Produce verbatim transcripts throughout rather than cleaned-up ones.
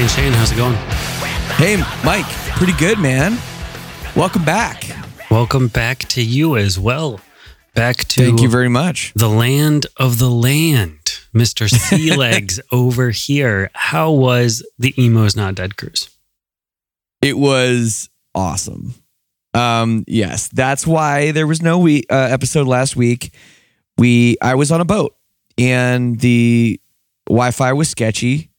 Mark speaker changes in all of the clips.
Speaker 1: Shane, how's it going?
Speaker 2: Hey, Mike, pretty good, man. Welcome back.
Speaker 1: Welcome back to you as well. Back to
Speaker 2: Thank you very much.
Speaker 1: The land of the land, Mister Sea Legs over here. How was the Emo's Not Dead cruise?
Speaker 2: It was awesome. Um, yes, that's why there was no we, uh, episode last week. We I was on a boat and the Wi-Fi was sketchy.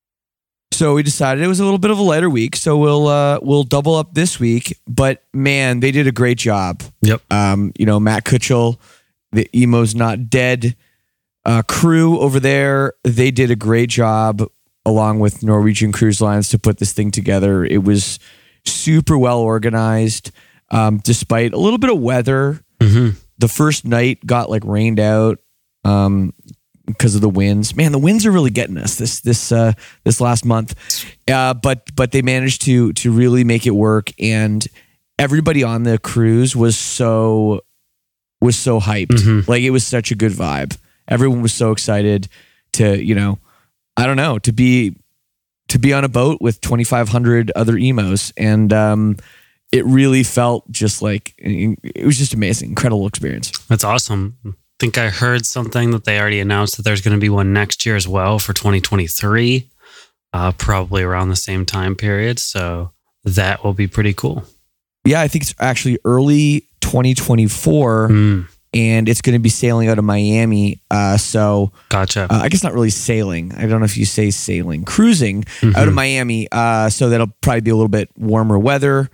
Speaker 2: So we decided it was a little bit of a lighter week, so we'll uh, we'll double up this week. But man, they did a great job.
Speaker 1: Yep.
Speaker 2: Um, you know, Matt Kutchell, the Emo's Not Dead uh, crew over there, they did a great job along with Norwegian Cruise Lines to put this thing together. It was super well organized, um, despite a little bit of weather.
Speaker 1: Mm-hmm.
Speaker 2: The first night got like rained out. Um, because of the winds. Man, the winds are really getting us this this uh, this last month. Uh, but but they managed to to really make it work, and everybody on the cruise was so was so hyped.
Speaker 1: Mm-hmm.
Speaker 2: Like it was such a good vibe. Everyone was so excited to, you know, I don't know, to be to be on a boat with twenty-five hundred other emos, and um, it really felt just like it was just amazing, incredible experience.
Speaker 1: That's awesome. I think I heard something that they already announced that there's going to be one next year as well for twenty twenty-three, uh, probably around the same time period. So that will be pretty cool.
Speaker 2: Yeah, I think it's actually early twenty twenty-four,
Speaker 1: mm.
Speaker 2: and it's going to be sailing out of Miami. Uh, so,
Speaker 1: gotcha.
Speaker 2: Uh, I guess not really sailing. I don't know if you say sailing, cruising
Speaker 1: mm-hmm.
Speaker 2: out of Miami. Uh, so that'll probably be a little bit warmer weather.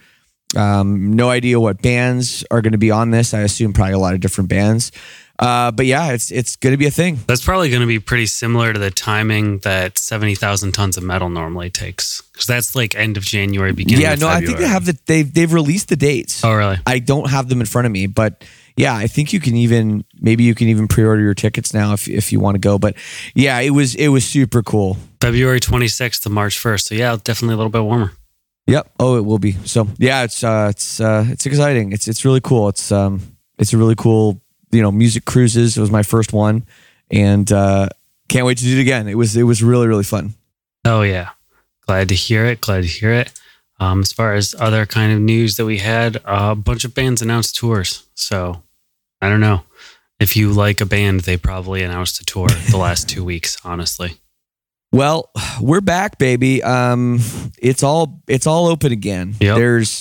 Speaker 2: Um, no idea what bands are going to be on this. I assume probably a lot of different bands. Uh, but yeah, it's it's going to be a thing.
Speaker 1: That's probably going to be pretty similar to the timing that seventy thousand tons of metal normally takes. Because that's like end of January, beginning
Speaker 2: yeah,
Speaker 1: of
Speaker 2: no,
Speaker 1: February.
Speaker 2: I think they have the they've they've released the dates.
Speaker 1: Oh, really?
Speaker 2: I don't have them in front of me, but yeah, I think you can even maybe you can even pre-order your tickets now if if you want to go. But yeah, it was it was super cool.
Speaker 1: February twenty-sixth to March first. So yeah, definitely a little bit warmer.
Speaker 2: Yep. Oh, it will be. So yeah, it's uh, it's uh, it's exciting. It's it's really cool. It's um, it's a really cool. You know, music cruises. It was my first one, and uh, can't wait to do it again. It was it was really really fun.
Speaker 1: Oh yeah, glad to hear it. Glad to hear it. Um, as far as other kind of news that we had, uh, a bunch of bands announced tours. So I don't know if you like a band, they probably announced a tour the last two weeks. Honestly.
Speaker 2: Well, we're back, baby. Um, it's all it's all open again.
Speaker 1: Yep.
Speaker 2: There's,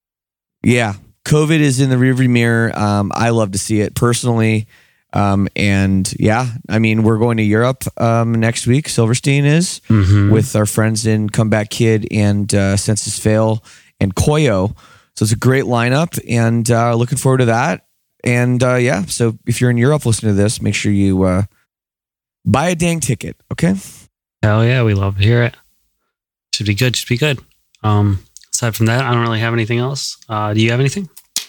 Speaker 2: yeah. COVID is in the rearview mirror. Um, I love to see it personally. Um, and yeah, I mean, we're going to Europe um, next week. Silverstein is
Speaker 1: mm-hmm.
Speaker 2: with our friends in Comeback Kid and uh, Census Fail and Koyo. So it's a great lineup, and uh, looking forward to that. And uh, yeah, so if you're in Europe listening to this, make sure you uh, buy a dang ticket. Okay.
Speaker 1: Hell yeah, we love to hear it. Should be good. Should be good. Um, aside from that, I don't really have anything else. Uh, do you have anything?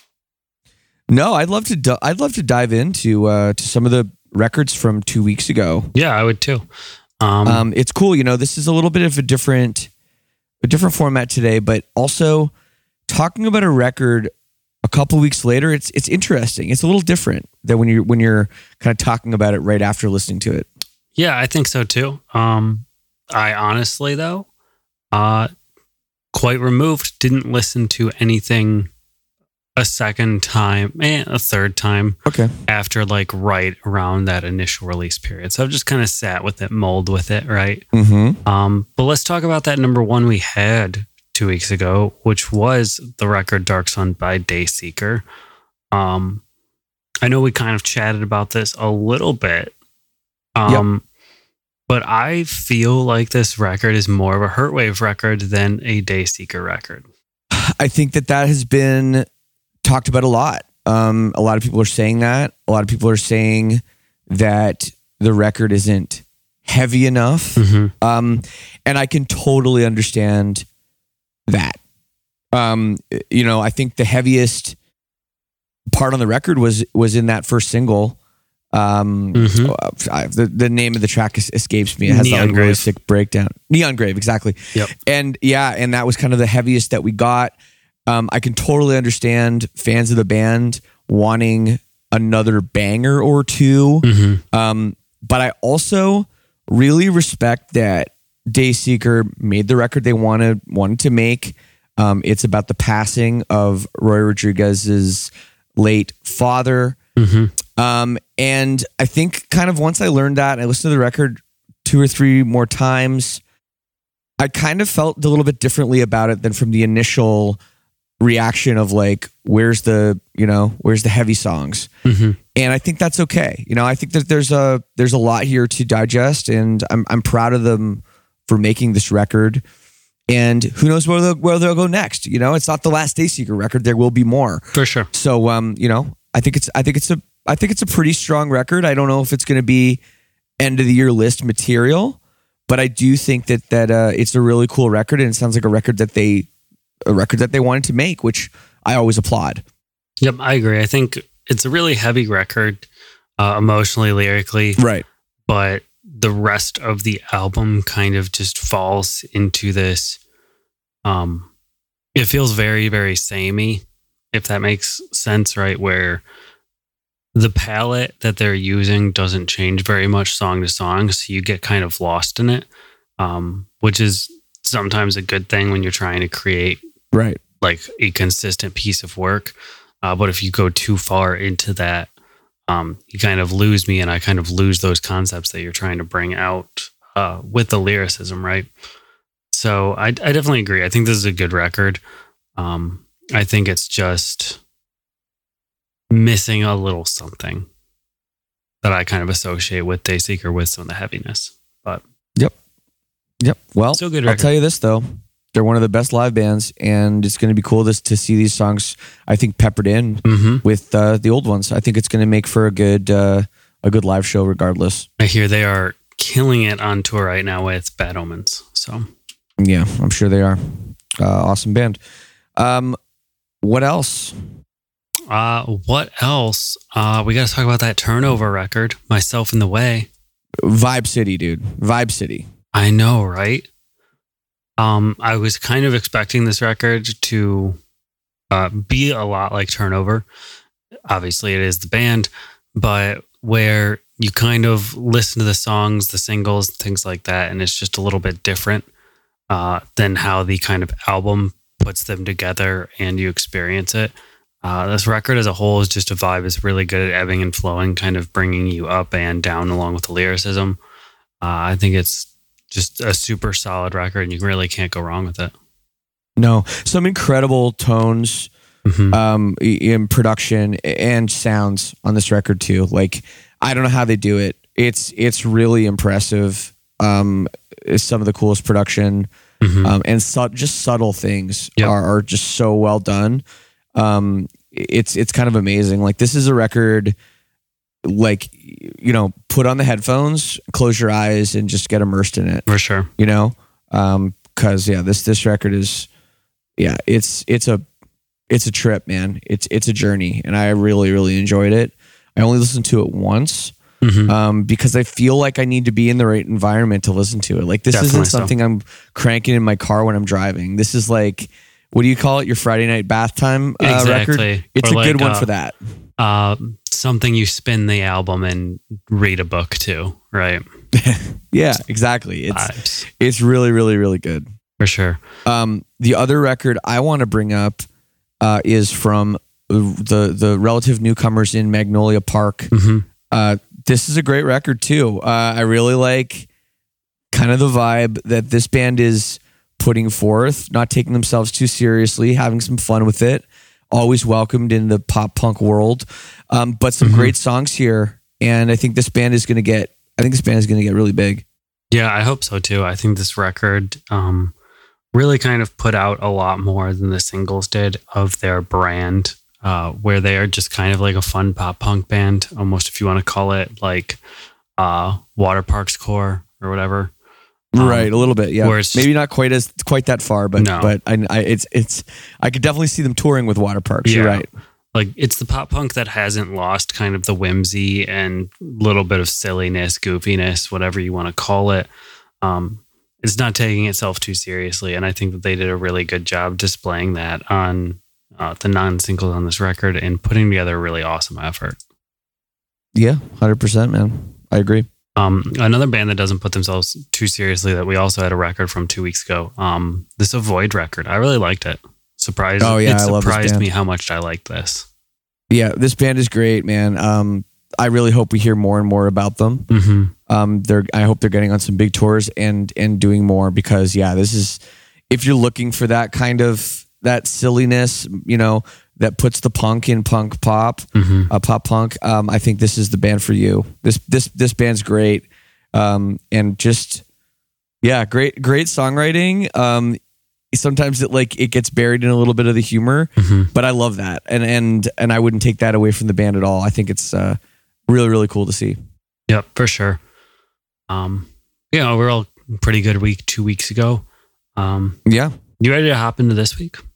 Speaker 2: No, I'd love to. Du- I'd love to dive into uh, to some of the records from two weeks ago.
Speaker 1: Yeah, I would too. Um,
Speaker 2: um, it's cool. You know, this is a little bit of a different, a different format today, but also talking about a record a couple weeks later. It's it's interesting. It's a little different than when you're when you're kind of talking about it right after listening to it.
Speaker 1: Yeah, I think so too. Um, I honestly though, uh, quite removed. Didn't listen to anything a second time, and a third time.
Speaker 2: Okay.
Speaker 1: After like right around that initial release period. So I've just kind of sat with it, mulled with it, right?
Speaker 2: Mm-hmm.
Speaker 1: Um, but let's talk about that number one we had two weeks ago, which was the record Dark Sun by Dayseeker. Um, I know we kind of chatted about this a little bit. Um, yep. But I feel like this record is more of a Hurtwave record than a Dayseeker record.
Speaker 2: I think that that has been talked about a lot. Um, a lot of people are saying that. A lot of people are saying that the record isn't heavy enough.
Speaker 1: Mm-hmm.
Speaker 2: Um, and I can totally understand that. Um, you know, I think the heaviest part on the record was was in that first single. Um,
Speaker 1: mm-hmm.
Speaker 2: I, the, the name of the track escapes me. It has
Speaker 1: Neon
Speaker 2: that like, really sick breakdown. Neon Grave, exactly.
Speaker 1: Yep.
Speaker 2: And yeah, and that was kind of the heaviest that we got. Um, I can totally understand fans of the band wanting another banger or two.
Speaker 1: Mm-hmm.
Speaker 2: Um, but I also really respect that Dayseeker made the record they wanted wanted to make. Um, it's about the passing of Roy Rodriguez's late father.
Speaker 1: Mm-hmm.
Speaker 2: Um, and I think kind of once I learned that, I listened to the record two or three more times, I kind of felt a little bit differently about it than from the initial reaction of like, where's the, you know, where's the heavy songs?
Speaker 1: Mm-hmm.
Speaker 2: And I think that's okay. You know, I think that there's a, there's a lot here to digest, and I'm, I'm proud of them for making this record. And who knows where they'll, where they'll go next? You know, it's not the last Dayseeker record. There will be more
Speaker 1: for sure.
Speaker 2: So, um, you know, I think it's, I think it's a, I think it's a pretty strong record. I don't know if it's going to be end of the year list material, but I do think that, that, uh, it's a really cool record, and it sounds like a record that they, a record that they wanted to make, which I always applaud.
Speaker 1: Yep. I agree. I think it's a really heavy record, uh, emotionally, lyrically.
Speaker 2: Right.
Speaker 1: But the rest of the album kind of just falls into this, um, it feels very, very samey, if that makes sense, right? Where the palette that they're using doesn't change very much song to song, so you get kind of lost in it, um, which is sometimes a good thing when you're trying to create
Speaker 2: right
Speaker 1: like a consistent piece of work. Uh, but if you go too far into that, um, you kind of lose me, and I kind of lose those concepts that you're trying to bring out uh, with the lyricism, right? So I, I definitely agree. I think this is a good record. Um, I think it's just missing a little something that I kind of associate with Dayseeker with some of the heaviness. But
Speaker 2: yep, yep. Well,
Speaker 1: still good
Speaker 2: I'll
Speaker 1: record.
Speaker 2: tell you this though, they're one of the best live bands, and it's going to be cool to, to see these songs, I think, peppered in
Speaker 1: Mm-hmm.
Speaker 2: with uh, the old ones. I think it's going to make for a good uh, a good live show regardless.
Speaker 1: I hear they are killing it on tour right now with Bad Omens. So
Speaker 2: Yeah, I'm sure they are. Uh, awesome band. Um, what else?
Speaker 1: uh, what else? Uh, we got to talk about that Turnover record, Myself in the Way.
Speaker 2: Vibe City, dude. Vibe City.
Speaker 1: I know, right? Um, I was kind of expecting this record to uh, be a lot like Turnover. Obviously, it is the band, but where you kind of listen to the songs, the singles, things like that, and it's just a little bit different uh, than how the kind of album puts them together and you experience it. Uh, this record as a whole is just a vibe. It's really good at ebbing and flowing, kind of bringing you up and down along with the lyricism. Uh, I think it's just a super solid record, and you really can't go wrong with it.
Speaker 2: No, some incredible tones
Speaker 1: Mm-hmm.
Speaker 2: um, in production and sounds on this record too. Like, I don't know how they do it. It's it's really impressive. Um, it's some of the coolest production,
Speaker 1: Mm-hmm.
Speaker 2: um, and su- just subtle things
Speaker 1: Yep.
Speaker 2: are, are just so well done. Um, it's it's kind of amazing. Like, this is a record, like, you know, put on the headphones, close your eyes, and just get immersed in it.
Speaker 1: For sure.
Speaker 2: You know, um, because yeah, this this record is, yeah, it's it's a it's a trip, man. It's it's a journey, and I really really enjoyed it. I only listened to it once.
Speaker 1: Mm-hmm.
Speaker 2: Um, because I feel like I need to be in the right environment to listen to it. Like, this
Speaker 1: Definitely
Speaker 2: isn't
Speaker 1: so.
Speaker 2: something I'm cranking in my car when I'm driving. This is like, what do you call it? Your Friday night bath time uh,
Speaker 1: Exactly.
Speaker 2: record. It's
Speaker 1: Or
Speaker 2: a good
Speaker 1: like,
Speaker 2: one
Speaker 1: uh,
Speaker 2: for that.
Speaker 1: Uh, something you spin the album and read a book to, right?
Speaker 2: Yeah, exactly. It's
Speaker 1: Vibes.
Speaker 2: it's really really really good.
Speaker 1: For sure.
Speaker 2: Um, the other record I want to bring up uh, is from the the relative newcomers in Magnolia Park.
Speaker 1: Mm-hmm.
Speaker 2: Uh, this is a great record too. Uh, I really like kind of the vibe that this band is putting forth, not taking themselves too seriously, having some fun with it. Always welcomed in the pop punk world, um, but some
Speaker 1: Mhm.
Speaker 2: great songs here. And I think this band is going to get. I think this band is going to get really big.
Speaker 1: Yeah, I hope so too. I think this record um, really kind of put out a lot more than the singles did of their brand, uh, where they are just kind of like a fun pop punk band, almost, if you want to call it like uh, Water Parks Core or whatever. Um,
Speaker 2: Right, a little bit, yeah.
Speaker 1: where it's
Speaker 2: Maybe not quite as quite that far, but
Speaker 1: No.
Speaker 2: but I, I it's it's I could definitely see them touring with Water Parks. You're
Speaker 1: Yeah.
Speaker 2: right.
Speaker 1: Like, it's the pop punk that hasn't lost kind of the whimsy and little bit of silliness, goofiness, whatever you want to call it. Um, it's not taking itself too seriously, and I think that they did a really good job displaying that on uh, the non-singles on this record and putting together a really awesome effort.
Speaker 2: Yeah, one hundred percent, man. I agree.
Speaker 1: Um, another band that doesn't put themselves too seriously that we also had a record from two weeks ago. Um, this Avoid record. I really liked it. Surprised.
Speaker 2: Oh, yeah,
Speaker 1: it
Speaker 2: I love this
Speaker 1: surprised
Speaker 2: band.
Speaker 1: me how much I liked this.
Speaker 2: Yeah, this band is great, man. Um, I really hope we hear more and more about them.
Speaker 1: Mm-hmm.
Speaker 2: Um, they're I hope they're getting on some big tours and and doing more because yeah, this is if you're looking for that kind of that silliness, you know, that puts the punk in punk pop,
Speaker 1: Mm-hmm.
Speaker 2: uh, pop punk. Um, I think this is the band for you. This this this band's great, um, and just yeah, great great songwriting. Um, sometimes it like it gets buried in a little bit of the humor,
Speaker 1: Mm-hmm.
Speaker 2: but I love that, and and and I wouldn't take that away from the band at all. I think it's uh, really really cool to see.
Speaker 1: Yep, for sure. Um, yeah, overall, pretty good week two weeks ago. Um,
Speaker 2: Yeah,
Speaker 1: you ready to hop into this week?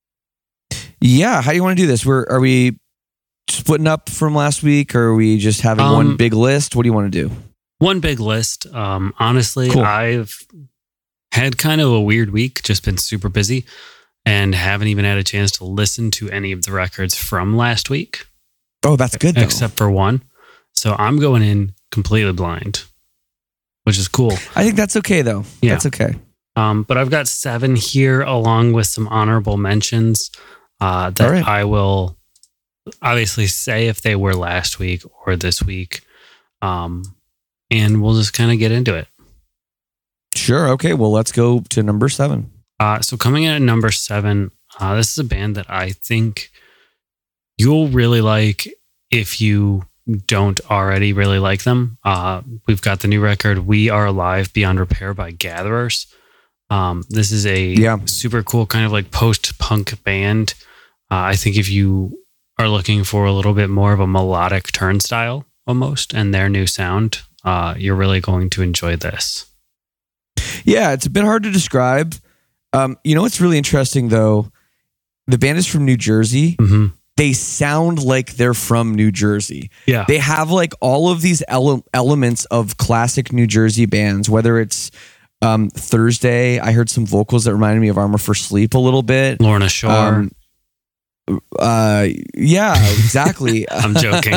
Speaker 2: yeah. How do you want to do this? We're are we splitting up from last week, or are we just having
Speaker 1: Um,
Speaker 2: one big list? What do you want to do?
Speaker 1: One big list. Um, honestly,
Speaker 2: Cool.
Speaker 1: I've had kind of a weird week, just been super busy and haven't even had a chance to listen to any of the records from last week,
Speaker 2: Oh, that's good though.
Speaker 1: except for one. So I'm going in completely blind, which is cool.
Speaker 2: I think that's okay though.
Speaker 1: Yeah.
Speaker 2: That's okay.
Speaker 1: Um, but I've got seven here along with some honorable mentions uh, that
Speaker 2: All right.
Speaker 1: I will obviously say if they were last week or this week. Um, and we'll just kind of get into it.
Speaker 2: Sure. Okay. Well, let's go to number seven.
Speaker 1: Uh, so coming in at number seven, uh, this is a band that I think you'll really like if you don't already really like them. Uh, we've got the new record, We Are Alive Beyond Repair by Gatherers. Um, this is a
Speaker 2: Yeah.
Speaker 1: super cool kind of like post-punk band. Uh, I think if you are looking for a little bit more of a melodic turnstile almost and their new sound, uh, you're really going to enjoy this.
Speaker 2: Yeah, it's a bit hard to describe. Um, you know what's really interesting though? The band is from New Jersey.
Speaker 1: Mm-hmm.
Speaker 2: They sound like they're from New Jersey.
Speaker 1: Yeah.
Speaker 2: They have like all of these ele- elements of classic New Jersey bands, whether it's um, Thursday. I heard some vocals that reminded me of Armor for Sleep a little bit.
Speaker 1: Lorna Shore.
Speaker 2: Um, uh, yeah, exactly.
Speaker 1: I'm joking.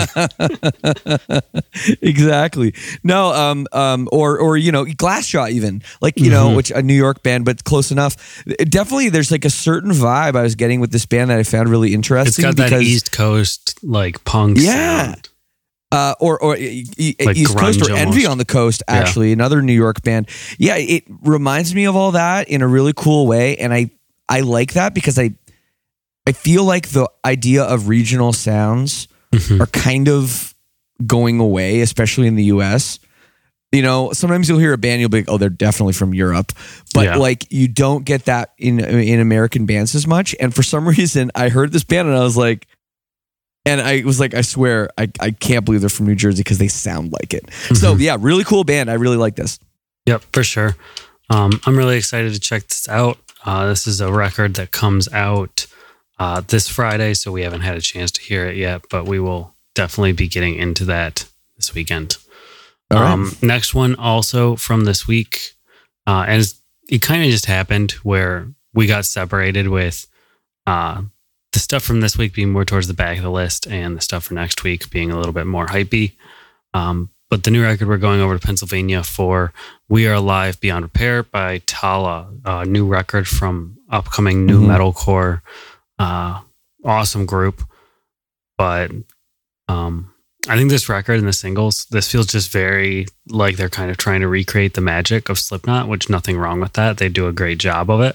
Speaker 2: Exactly. No, um, um, or or you know, Glassjaw even like you know,
Speaker 1: Mhm.
Speaker 2: which a New York band, but close enough. Definitely, there's like a certain vibe I was getting with this band that I found really interesting.
Speaker 1: It's got that
Speaker 2: because,
Speaker 1: East Coast like punk
Speaker 2: Yeah.
Speaker 1: sound.
Speaker 2: uh, or or e- e-
Speaker 1: Like
Speaker 2: East Coast or
Speaker 1: grunge
Speaker 2: Envy
Speaker 1: almost.
Speaker 2: on the Coast.
Speaker 1: Yeah.
Speaker 2: Actually, another New York band. Yeah, it reminds me of all that in a really cool way, and I I like that because I I feel like the idea of regional sounds
Speaker 1: Mhm.
Speaker 2: are kind of going away, especially in the U S. You know, sometimes you'll hear a band, you'll be like, oh, they're definitely from Europe. But
Speaker 1: Yeah.
Speaker 2: like you don't get that in in American bands as much. And for some reason, I heard this band and I was like, and I was like, I swear, I, I can't believe they're from New Jersey because they sound like it. So
Speaker 1: Mhm.
Speaker 2: yeah, really cool band. I really like this.
Speaker 1: Yep, for sure. Um, I'm really excited to check this out. Uh, this is a record that comes out uh, this Friday, so we haven't had a chance to hear it yet, but we will definitely be getting into that this weekend.
Speaker 2: All right.
Speaker 1: Um, next one also from this week, uh, and it's- it kind of just happened where we got separated with uh, the stuff from this week being more towards the back of the list and the stuff for next week being a little bit more hypey. Um, but the new record, we're going over to Pennsylvania for We Are Alive Beyond Repair by Tala, a new record from upcoming new
Speaker 2: Mhm.
Speaker 1: metalcore. Uh, awesome group. But um, I think this record and the singles, this feels just very like they're kind of trying to recreate the magic of Slipknot, which nothing wrong with that. They do a great job of it.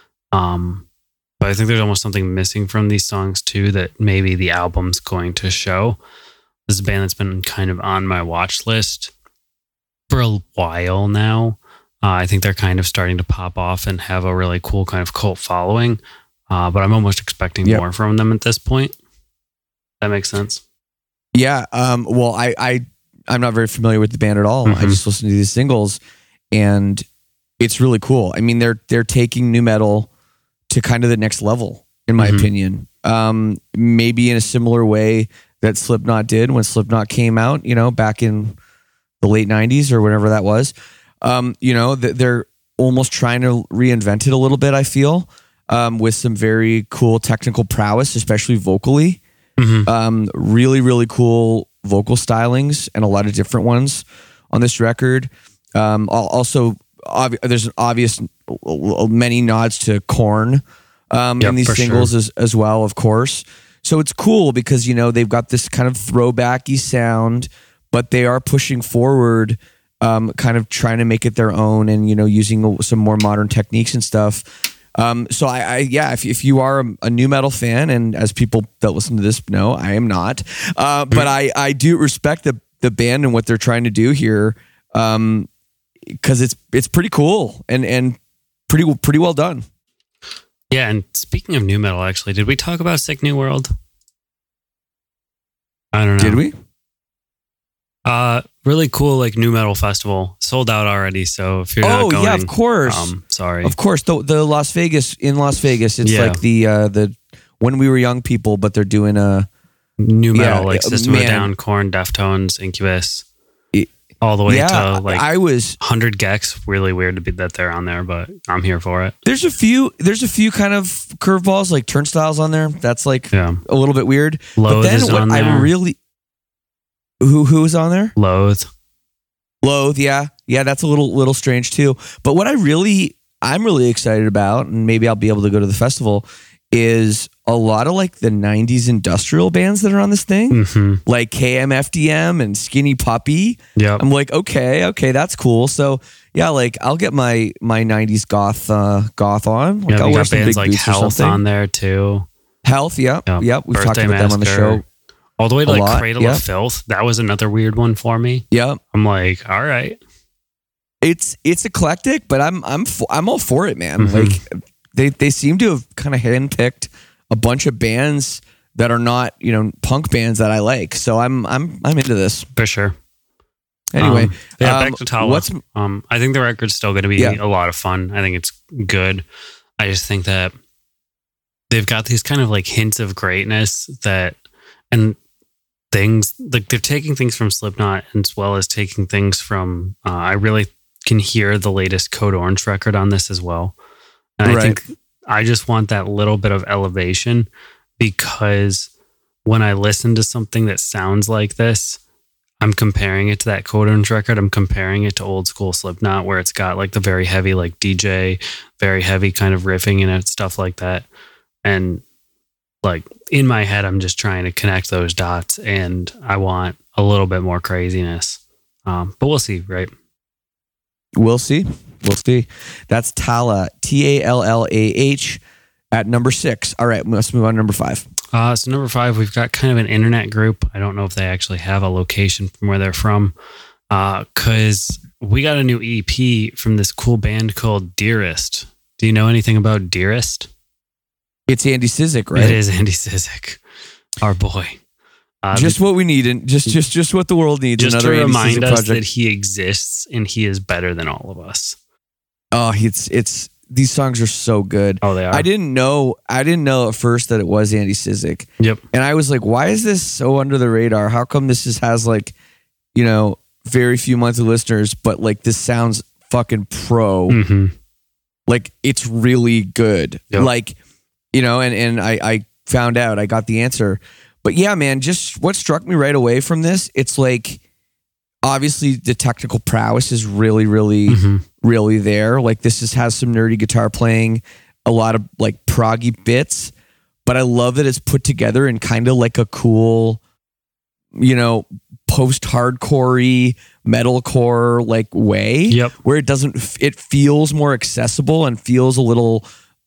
Speaker 1: Um, but I think there's almost something missing from these songs too that maybe the album's going to show. This is a band that's been kind of on my watch list for a while now. Uh, I think they're kind of starting to pop off and have a really cool kind of cult following. Uh, but I'm almost expecting
Speaker 2: Yep.
Speaker 1: more from them at this point. That makes sense.
Speaker 2: Yeah. Um, well, I, I, I'm not very familiar with the band at all. I
Speaker 1: Mhm.
Speaker 2: just listened to these singles and it's really cool. I mean, they're, they're taking new metal to kind of the next level, in my
Speaker 1: Mhm.
Speaker 2: opinion. Um, maybe in a similar way that Slipknot did when Slipknot came out, you know, back in the late nineties or whatever that was. Um, you know, th- they're almost trying to reinvent it a little bit, I feel, um, with some very cool technical prowess, especially vocally.
Speaker 1: Mm-hmm.
Speaker 2: Um, really, really cool vocal stylings and a lot of different ones on this record. Um, al- also, obvi- there's an obvious many nods to Korn um,
Speaker 1: Yep,
Speaker 2: in these
Speaker 1: for
Speaker 2: singles
Speaker 1: sure.
Speaker 2: as, as well, of course. So it's cool because, you know, they've got this kind of throwbacky sound, but they are pushing forward, um, kind of trying to make it their own and, you know, using some more modern techniques and stuff. Um, so I, I yeah, if, if you are a, a new metal fan, and as people that listen to this know, I am not, uh, but I, I do respect the, the band and what they're trying to do here. Um, cause it's, it's pretty cool and, and pretty, pretty well done.
Speaker 1: Yeah, and speaking of new metal, actually, did we talk about Sick New World? I don't know.
Speaker 2: Did we?
Speaker 1: Uh, really cool, like new metal festival, sold out already. So if you're
Speaker 2: Oh
Speaker 1: not going,
Speaker 2: yeah, of course.
Speaker 1: um, sorry,
Speaker 2: Of course, the the Las Vegas in Las Vegas, it's
Speaker 1: Yeah.
Speaker 2: like the uh, the when we were young people, but they're doing a
Speaker 1: new metal,
Speaker 2: yeah,
Speaker 1: like
Speaker 2: uh,
Speaker 1: System of a
Speaker 2: man.
Speaker 1: Down, Korn, Deftones, Incubus,
Speaker 2: It-
Speaker 1: all the way
Speaker 2: yeah.
Speaker 1: to like
Speaker 2: I was
Speaker 1: one hundred Gex. Really weird to be that they're on there, but I'm here for it.
Speaker 2: there's a few there's a few kind of curveballs like Turnstiles on there. That's like
Speaker 1: Yeah,
Speaker 2: a little bit weird.
Speaker 1: Loathe
Speaker 2: but then
Speaker 1: is
Speaker 2: what
Speaker 1: on
Speaker 2: I
Speaker 1: there.
Speaker 2: really who who is on there?
Speaker 1: Loathe.
Speaker 2: Loathe, yeah, yeah, that's a little little strange too. But what I really I'm really excited about, and maybe I'll be able to go to the festival, is a lot of like the nineties industrial bands that are on this thing,
Speaker 1: hmm
Speaker 2: like K M F D M and Skinny Puppy.
Speaker 1: Yep.
Speaker 2: I'm like, okay, okay, that's cool. So yeah, like I'll get my my nineties goth uh, goth on. Like
Speaker 1: Yeah,
Speaker 2: I'll
Speaker 1: we
Speaker 2: wear
Speaker 1: got
Speaker 2: some
Speaker 1: bands
Speaker 2: big
Speaker 1: like
Speaker 2: boots or
Speaker 1: Health
Speaker 2: something.
Speaker 1: on there too.
Speaker 2: Health, yeah,
Speaker 1: Yep.
Speaker 2: yeah. We've talked
Speaker 1: Birthday
Speaker 2: about them on the
Speaker 1: Massacre.
Speaker 2: show.
Speaker 1: All the way to
Speaker 2: A
Speaker 1: like
Speaker 2: lot,
Speaker 1: Cradle
Speaker 2: yeah.
Speaker 1: of Filth. That was another weird one for me.
Speaker 2: Yeah,
Speaker 1: I'm like, all right.
Speaker 2: it's it's eclectic, but I'm I'm fo- I'm all for it, man.
Speaker 1: Mhm.
Speaker 2: Like they they seem to have kind of handpicked a bunch of bands that are not, you know, punk bands that I like. So I'm I'm I'm into this.
Speaker 1: For sure.
Speaker 2: Anyway,
Speaker 1: Um, yeah,
Speaker 2: um,
Speaker 1: back to Tala.
Speaker 2: what's
Speaker 1: Um, I think the record's still going to be
Speaker 2: Yeah.
Speaker 1: a lot of fun. I think it's good. I just think that they've got these kind of like hints of greatness that, and things like they're taking things from Slipknot as well as taking things from. Uh, I really can hear the latest Code Orange record on this as well, and I
Speaker 2: Right.
Speaker 1: think I just want that little bit of elevation because when I listen to something that sounds like this, I'm comparing it to that Code Orange record. I'm comparing it to old school Slipknot, where it's got like the very heavy, like D J, very heavy kind of riffing in it, stuff like that. And like in my head, I'm just trying to connect those dots, and I want a little bit more craziness. Um, but we'll see, right?
Speaker 2: We'll see. We'll see. That's Tala, T A L L A H, at number six. All right, let's move on to number five.
Speaker 1: Uh, so number five, we've got kind of an internet group. I don't know if they actually have a location from where they're from, because we got a new E P from this cool band called Dearest. Do you know anything about Dearest?
Speaker 2: It's Andy Sizik, right?
Speaker 1: It is Andy Sizik, our boy. Uh,
Speaker 2: Just what we need, and just just just what the world needs.
Speaker 1: just to
Speaker 2: Another Andy
Speaker 1: remind
Speaker 2: Sizik
Speaker 1: us
Speaker 2: project.
Speaker 1: that he exists and he is better than all of us.
Speaker 2: Oh, it's it's these songs are so good.
Speaker 1: Oh, they are.
Speaker 2: I didn't know. I didn't know at first that it was Andy Sizik,
Speaker 1: Yep.
Speaker 2: and I was like, "Why is this so under the radar? How come this just has like, you know, very few monthly listeners, but like this sounds fucking pro.
Speaker 1: hmm
Speaker 2: Like it's really good.
Speaker 1: Yep.
Speaker 2: Like, you know, and and I I found out I got the answer. But yeah, man, just what struck me right away from this, it's like obviously the technical prowess is really, really,
Speaker 1: hmm
Speaker 2: really there. Like this just has some nerdy guitar playing, a lot of like proggy bits, but I love that it's put together in kind of like a cool, you know, post-hardcore-y metalcore like way.
Speaker 1: Yep.
Speaker 2: Where it doesn't, it feels more accessible and feels a little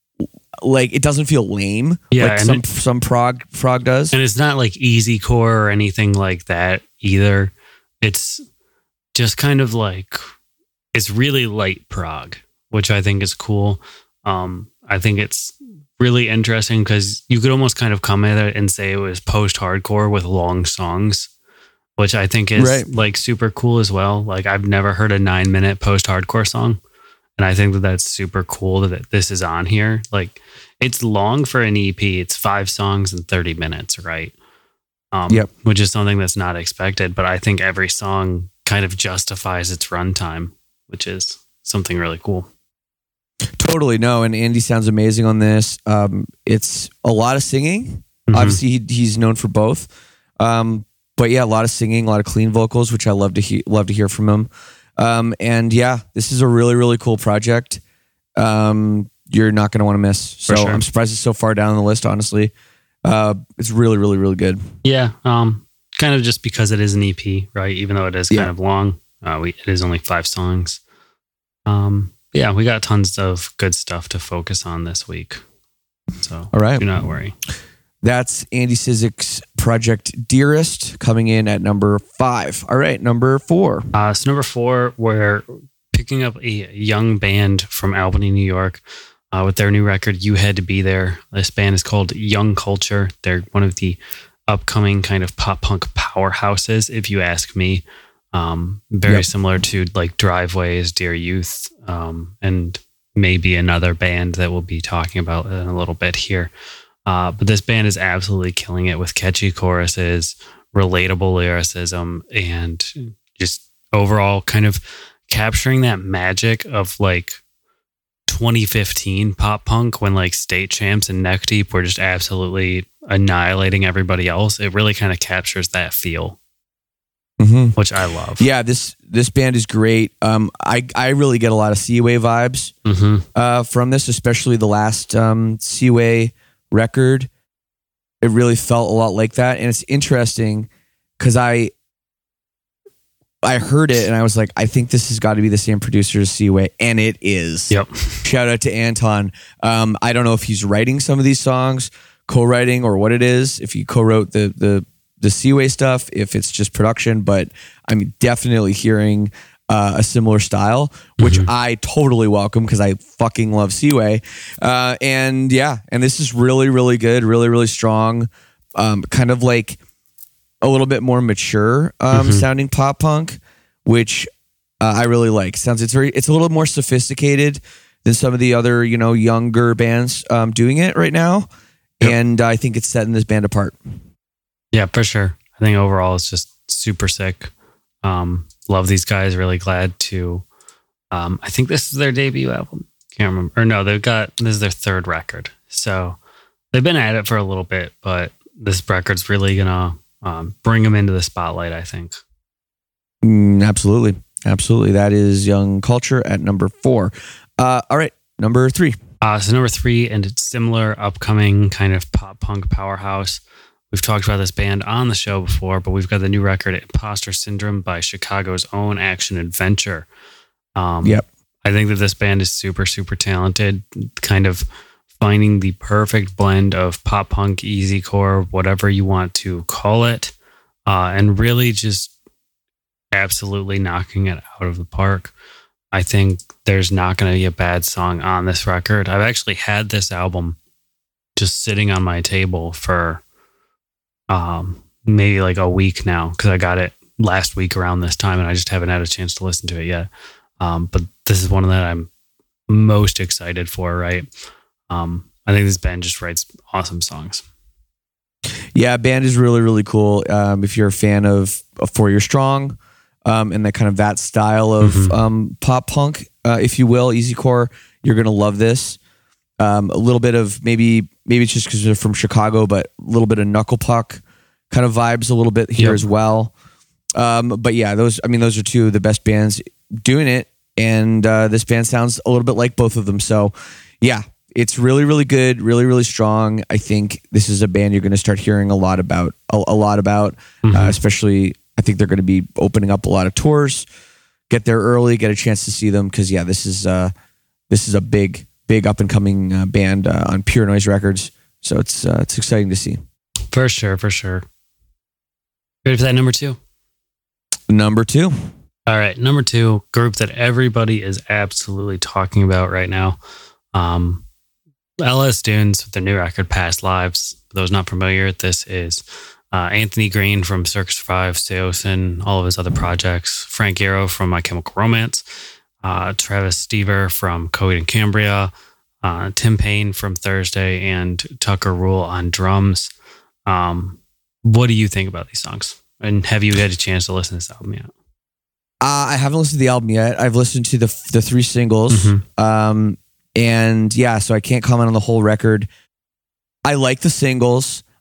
Speaker 2: like it doesn't feel lame.
Speaker 1: Yeah,
Speaker 2: like
Speaker 1: and
Speaker 2: some
Speaker 1: it-
Speaker 2: some prog frog does.
Speaker 1: And it's not like easy core or anything like that either. It's just kind of like, it's really light prog, which I think is cool. Um, I think it's really interesting because you could almost kind of come at it and say it was post-hardcore with long songs, which I think is
Speaker 2: Right.
Speaker 1: like super cool as well. Like I've never heard a nine minute post-hardcore song. And I think that that's super cool that this is on here. Like it's long for an E P. It's five songs and thirty minutes, right? Um,
Speaker 2: Yep.
Speaker 1: Which is something that's not expected, but I think every song kind of justifies its runtime, which is something really cool.
Speaker 2: Totally no, and Andy sounds amazing on this. Um, it's a lot of singing.
Speaker 1: Mhm.
Speaker 2: Obviously, he, he's known for both. Um, but yeah, a lot of singing, a lot of clean vocals, which I love to he- love to hear from him. Um, and yeah, this is a really, really cool project. Um, you're not going to want to miss. So
Speaker 1: sure.
Speaker 2: I'm surprised it's so far down on the list, honestly. Uh, it's really, really, really good.
Speaker 1: Yeah. Um, kind of just because it is an E P, right? Even though it is kind
Speaker 2: Yeah.
Speaker 1: of long, uh, we, it is only five songs. Um, yeah, we got tons of good stuff to focus on this week. So
Speaker 2: All right.
Speaker 1: do not worry.
Speaker 2: That's Andy Cizik's project Dearest coming in at number five. All right, number four.
Speaker 1: Uh, so number four, we're picking up a young band from Albany, New York, uh, with their new record, You Had to Be There. This band is called Young Culture. They're one of the upcoming kind of pop punk powerhouses, if you ask me. Um, very
Speaker 2: Yep.
Speaker 1: similar to like Driveways, Dear Youth, um, and maybe another band that we'll be talking about in a little bit here. Uh, but this band is absolutely killing it with catchy choruses, relatable lyricism, and just overall kind of capturing that magic of like twenty fifteen pop punk when like State Champs and Neck Deep were just absolutely annihilating everybody else. It really kind of captures that feel,
Speaker 2: Mm-hmm.
Speaker 1: which I love.
Speaker 2: Yeah, this this band is great. Um, I I really get a lot of Seaway vibes
Speaker 1: Mm-hmm.
Speaker 2: uh, from this, especially the last um, Seaway record. It really felt a lot like that, and it's interesting because I I heard it and I was like, I think this has got to be the same producer as Seaway, and it is.
Speaker 1: Yep.
Speaker 2: Shout out to Anton. Um, I don't know if he's writing some of these songs, co-writing, or what it is. If he co-wrote the the the Seaway stuff, if it's just production, but I'm definitely hearing uh, a similar style, which
Speaker 1: Mhm.
Speaker 2: I totally welcome because I fucking love Seaway. Uh, and yeah, and this is really, really good, really, really strong. Um, kind of like a little bit more mature um,
Speaker 1: Mhm.
Speaker 2: sounding pop punk, which uh, I really like. Sounds it's very it's a little more sophisticated than some of the other, you know, younger bands um, doing it right now.
Speaker 1: Yep.
Speaker 2: And I think it's setting this band apart.
Speaker 1: Yeah, for sure. I think overall it's just super sick. Um, love these guys. Really glad to. Um, I think this is their debut album. Can't remember. Or no, they've got this is their third record. So they've been at it for a little bit, but this record's really gonna um, bring them into the spotlight, I think.
Speaker 2: Mm, absolutely. Absolutely. That is Young Culture at number four. Uh, all right. Number three.
Speaker 1: Uh, so number three, and it's similar, upcoming kind of pop punk powerhouse. We've talked about this band on the show before, but we've got the new record, Imposter Syndrome, by Chicago's own Action Adventure. Um,
Speaker 2: Yep.
Speaker 1: I think that this band is super, super talented, kind of finding the perfect blend of pop punk, easycore, whatever you want to call it, uh, and really just absolutely knocking it out of the park. I think there's not going to be a bad song on this record. I've actually had this album just sitting on my table for um, maybe like a week now, because I got it last week around this time and I just haven't had a chance to listen to it yet. Um, but this is one that I'm most excited for, right? Um, I think this band just writes awesome songs.
Speaker 2: Yeah, band is really, really cool. Um, if you're a fan of, of Four Year Strong, um, and that kind of that style of
Speaker 1: Mhm.
Speaker 2: um, pop punk, uh, if you will, easycore, you're gonna love this. Um, a little bit of maybe maybe it's just because they're from Chicago, but a little bit of knuckle puck kind of vibes a little bit here
Speaker 1: Yep.
Speaker 2: as well. Um, but yeah, those I mean those are two of the best bands doing it, and uh, this band sounds a little bit like both of them. So yeah, it's really, really good, really, really strong. I think this is a band you're going to start hearing a lot about, a, a lot about,
Speaker 1: Mhm.
Speaker 2: uh, especially I think they're going to be opening up a lot of tours. Get there early, get a chance to see them, because yeah, this is uh, this is a big, big up and coming uh, band uh, on Pure Noise Records. So it's uh, it's exciting to see.
Speaker 1: For sure, for sure. Ready for that number two?
Speaker 2: Number two.
Speaker 1: All right, number two, group that everybody is absolutely talking about right now. Um, L S Dunes with their new record, Past Lives. For those not familiar, this is uh, Anthony Green from Circus Survive, Seosin, all of his other projects. Frank Iero from My Chemical Romance. Uh, Travis Stever from Coheed and Cambria. Uh, Tim Payne from Thursday, and Tucker Rule on drums. Um, what do you think about these songs? And have you had a chance to listen to this album yet?
Speaker 2: Uh, I haven't listened to the album yet. I've listened to the the three singles.
Speaker 1: Mhm.
Speaker 2: Um, and yeah, so I can't comment on the whole record. I like the singles.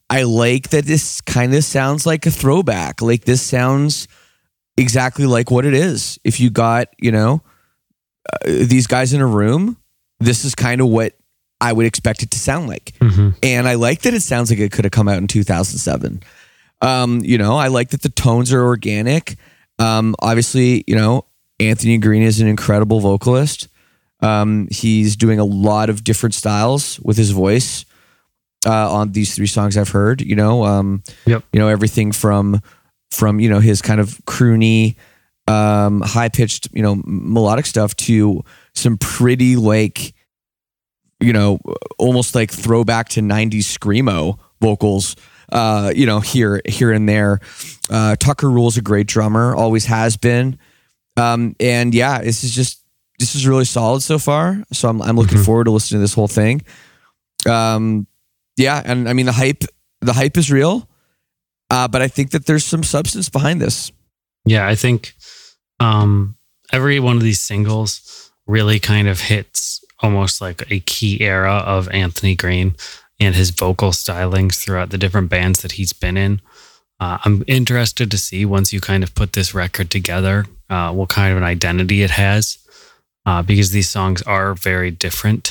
Speaker 2: I like that this kind of sounds like a throwback. Like this sounds exactly like what it is. If you got, you know, uh, these guys in a room, this is kind of what I would expect it to sound like. Mm-hmm. And I like that it sounds like it could have come out in two thousand seven. Um, you know, I like that the tones are organic. Um, obviously, you know, Anthony Green is an incredible vocalist. Um, he's doing a lot of different styles with his voice. Uh, on these three songs I've heard, you know, um,
Speaker 1: yep.
Speaker 2: you know, everything from, from, you know, his kind of croony, um, high pitched, you know, melodic stuff to some pretty like, you know, almost like throwback to nineties screamo vocals, uh, you know, here, here and there. Uh, Tucker Rule's a great drummer, always has been. Um, and yeah, this is just, this is really solid so far. So I'm, I'm looking mm-hmm. forward to listening to this whole thing. Um, Yeah, and I mean the hype, the hype is real, uh, but I think that there's some substance behind this.
Speaker 1: Yeah, I think um, every one of these singles really kind of hits almost like a key era of Anthony Green and his vocal stylings throughout the different bands that he's been in. Uh, I'm interested to see once you kind of put this record together, uh, what kind of an identity it has, uh, because these songs are very different.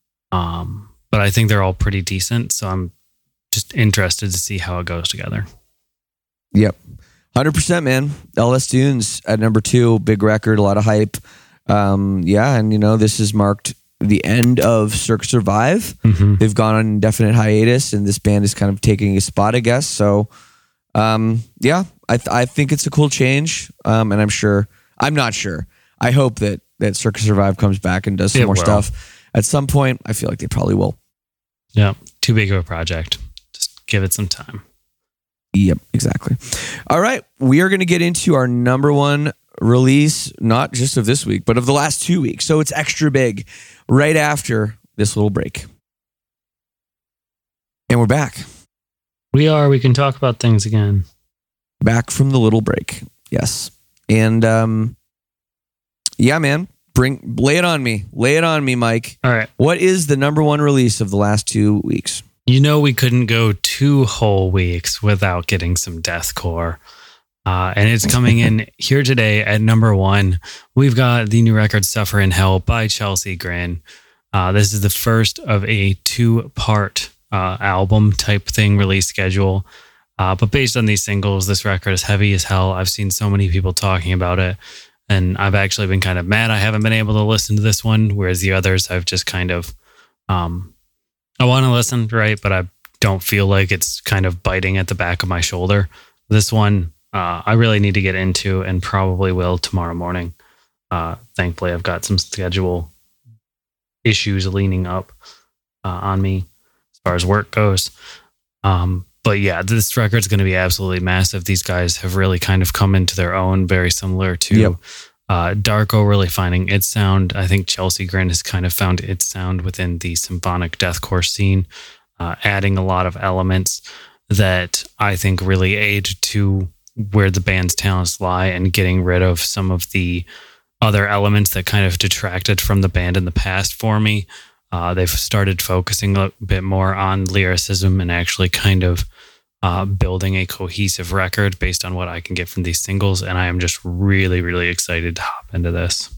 Speaker 1: Um, But I think they're all pretty decent. So I'm just interested to see how it goes together.
Speaker 2: Yep. one hundred percent, man. L S Dunes at number two, big record, a lot of hype. Um, yeah. And, you know, this has marked the end of Circa Survive. Mm-hmm. They've gone on indefinite hiatus and this band is kind of taking a spot, I guess. So, um, yeah, I, th- I think it's a cool change. Um, and I'm sure, I'm not sure. I hope that, that Circa Survive comes back and does some
Speaker 1: it
Speaker 2: more
Speaker 1: will.
Speaker 2: stuff. At some point, I feel like they probably will.
Speaker 1: Yeah, too big of a project. Just give it some time.
Speaker 2: Yep, exactly. All right, we are going to get into our number one release, not just of this week, but of the last two weeks. So it's extra big right after this little break. And we're back.
Speaker 1: We are. We can talk about things again.
Speaker 2: Back from the little break. Yes. And um, yeah, man. Bring, lay it on me. Lay it on me, Mike.
Speaker 1: All right.
Speaker 2: What is the number one release of the last two weeks?
Speaker 1: You know, we couldn't go two whole weeks without getting some deathcore. Uh, and it's coming in here today at number one. We've got the new record Suffer in Hell by Chelsea Grin. Uh, this is the first of a two-part uh, album type thing release schedule. Uh, but based on these singles, this record is heavy as hell. I've seen so many people talking about it. And I've actually been kind of mad I haven't been able to listen to this one, whereas the others I've just kind of, um, I want to listen, right? But I don't feel like it's kind of biting at the back of my shoulder. This one, uh, I really need to get into and probably will tomorrow morning. Uh, thankfully, I've got some schedule issues leaning up uh, on me as far as work goes. Um, But yeah, this record's going to be absolutely massive. These guys have really kind of come into their own, very similar to yep. uh, Darko really finding its sound. I think Chelsea Grin has kind of found its sound within the symphonic deathcore scene, uh, adding a lot of elements that I think really aid to where the band's talents lie and getting rid of some of the other elements that kind of detracted from the band in the past for me. Uh, they've started focusing a bit more on lyricism and actually kind of uh, building a cohesive record based on what I can get from these singles. And I am just really, really excited to hop into this.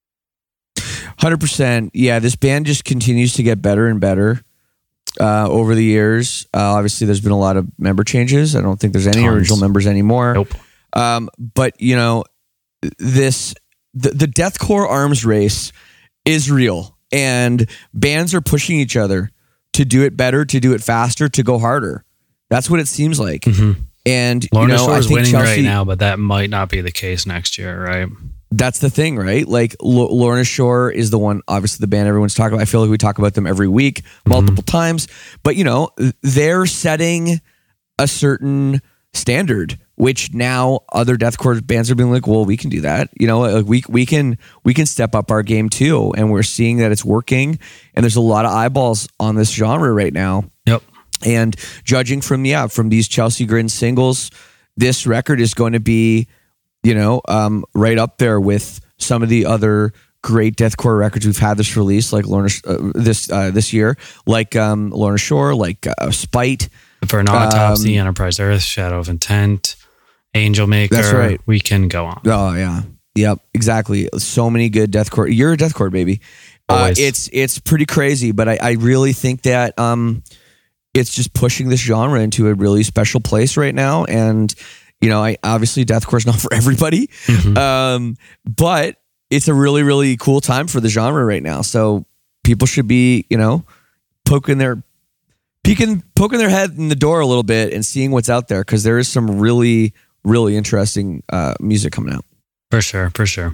Speaker 2: one hundred percent. Yeah, this band just continues to get better and better uh, over the years. Uh, obviously, there's been a lot of member changes. I don't think there's any Tons. original members anymore.
Speaker 1: Nope.
Speaker 2: Um, but, you know, this the, the deathcore arms race is real. And bands are pushing each other to do it better, to do it faster, to go harder. That's what it seems like. Mm-hmm. And
Speaker 1: Lorna
Speaker 2: you know,
Speaker 1: Shore is winning
Speaker 2: Chelsea,
Speaker 1: right now, but that might not be the case next year, right?
Speaker 2: That's the thing, right? Like L- Lorna Shore is the one, obviously the band everyone's talking about. I feel like we talk about them every week, multiple mm-hmm. times. But you know, they're setting a certain standard, which now other deathcore bands are being like, well, we can do that. You know, like we we can we can step up our game too, and we're seeing that it's working. And there's a lot of eyeballs on this genre right now.
Speaker 1: Yep.
Speaker 2: And judging from yeah from these Chelsea Grin singles, this record is going to be, you know, um, right up there with some of the other great deathcore records we've had this release, like Lorna uh, this uh, this year, like um, Lorna Shore, like uh, Spite.
Speaker 1: For an Autopsy,
Speaker 2: Um,
Speaker 1: Enterprise Earth, Shadow of Intent, Angel Maker.
Speaker 2: That's right.
Speaker 1: We can go on.
Speaker 2: Oh yeah, yep, exactly. So many good deathcore. You're a deathcore baby. Uh,
Speaker 1: Always.
Speaker 2: it's it's pretty crazy, but I, I really think that um, it's just pushing this genre into a really special place right now. And you know, I obviously deathcore is not for everybody,
Speaker 1: Mhm.
Speaker 2: um, but it's a really really cool time for the genre right now. So people should be, you know, poking their peeking poking their head in the door a little bit and seeing what's out there, because there is some really really interesting uh, music coming out.
Speaker 1: For sure, for sure.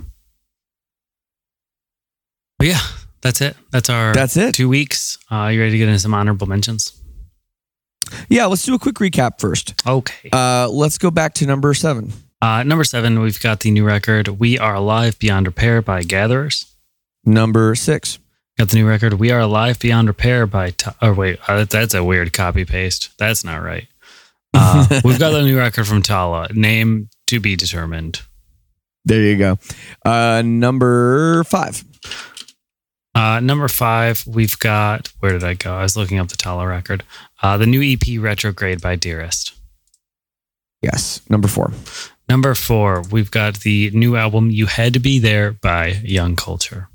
Speaker 1: But yeah, that's it. That's our
Speaker 2: That's it.
Speaker 1: two weeks. Uh, you ready to get into some honorable mentions?
Speaker 2: Yeah, let's do a quick recap first.
Speaker 1: Okay.
Speaker 2: Uh, let's go back to number seven.
Speaker 1: Uh, number seven, we've got the new record, We Are Alive Beyond Repair by Gatherers.
Speaker 2: Number six.
Speaker 1: Got the new record, We Are Alive Beyond Repair by... Ta- oh, wait, uh, that's a weird copy paste. That's not right. Uh, we've got the new record from Tala, Name to be determined.
Speaker 2: There you go. Uh, number five.
Speaker 1: Uh, number five, we've got... Where did I go? I was looking up the Tala record. Uh, the new E P, Retrograde by Dearest.
Speaker 2: Yes. Number four.
Speaker 1: Number four, we've got the new album, You Had to Be There by Young Culture.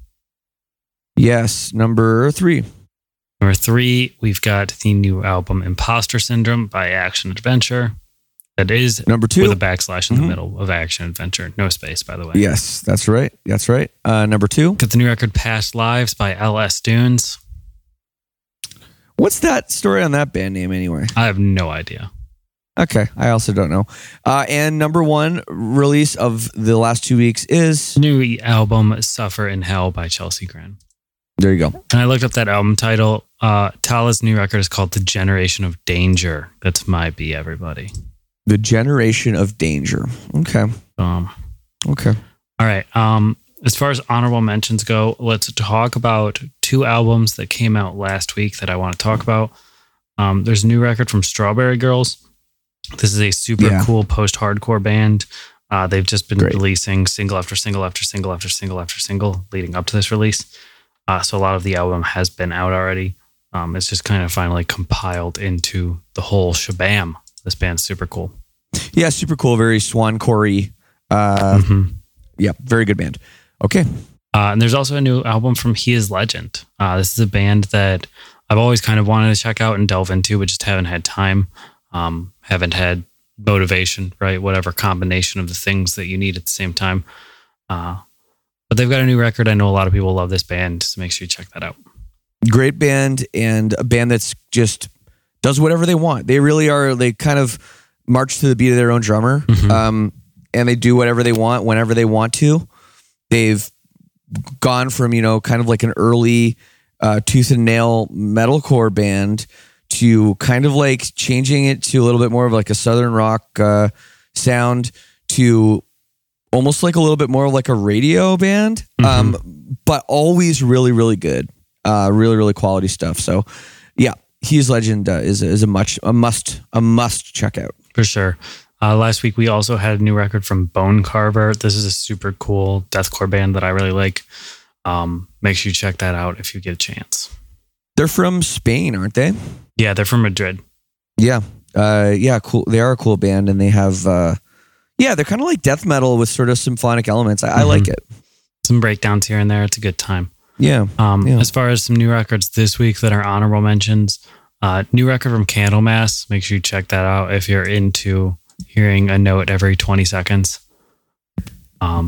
Speaker 2: Yes. Number three.
Speaker 1: Number three, we've got the new album, Imposter Syndrome by Action Adventure. That is
Speaker 2: Number two.
Speaker 1: with a backslash in
Speaker 2: Mhm.
Speaker 1: the middle of Action Adventure. No space, by the way.
Speaker 2: Yes, that's right. That's right. Uh, number two.
Speaker 1: Got the new record, Past Lives by L S Dunes.
Speaker 2: What's that story on that band name anyway?
Speaker 1: I have no idea.
Speaker 2: Okay. I also don't know. Uh, and number one release of the last two weeks is...
Speaker 1: New album, Suffer in Hell by Chelsea Grin.
Speaker 2: There you go.
Speaker 1: And I looked up that album title. Uh, Tala's new record is called The Generation of Danger. That's my B, everybody.
Speaker 2: The Generation of Danger. Okay.
Speaker 1: Um,
Speaker 2: Okay.
Speaker 1: all right. Um, as far as honorable mentions go, let's talk about two albums that came out last week that I want to talk about. Um, there's a new record from Strawberry Girls. This is a super
Speaker 2: Yeah.
Speaker 1: cool post-hardcore band. Uh, they've just been
Speaker 2: Great.
Speaker 1: releasing single after single after single after single after single leading up to this release. Uh, so a lot of the album has been out already. Um, it's just kind of finally compiled into the whole shabam. This band's super cool.
Speaker 2: Yeah, super cool. Very Swan Corey. Uh,
Speaker 1: Mhm.
Speaker 2: Yeah, very good band. Okay.
Speaker 1: Uh, and there's also a new album from He Is Legend. Uh, this is a band that I've always kind of wanted to check out and delve into, but just haven't had time. Um, haven't had motivation, right? Whatever combination of the things that you need at the same time. Uh, but they've got a new record. I know a lot of people love this band, so make sure you check that out.
Speaker 2: Great band, and a band that's just does whatever they want. They really are, they kind of march to the beat of their own drummer.
Speaker 1: Mhm.
Speaker 2: Um, and they do whatever they want whenever they want to. They've gone from, you know, kind of like an early uh, tooth and nail metalcore band to kind of like changing it to a little bit more of like a southern rock uh, sound to almost like a little bit more like a radio band,
Speaker 1: Mhm.
Speaker 2: um, but always really, really good, uh, really, really quality stuff. So, yeah, He's Legend uh, is is a much a must a must check out.
Speaker 1: For sure. Uh, last week, we also had a new record from Bone Carver. This is a super cool deathcore band that I really like. Um, make sure you check that out if you get a chance.
Speaker 2: They're from Spain, aren't they?
Speaker 1: Yeah, they're from Madrid.
Speaker 2: Yeah, uh, yeah, cool. They are a cool band, and they have, uh, yeah, they're kind of like death metal with sort of symphonic elements. I, I
Speaker 1: Mhm.
Speaker 2: like it.
Speaker 1: Some breakdowns here and there. It's a good time.
Speaker 2: Yeah,
Speaker 1: Um,
Speaker 2: Yeah.
Speaker 1: As far as some new records this week that are honorable mentions, uh, new record from Candlemass. Make sure you check that out if you're into hearing a note every twenty seconds. Um,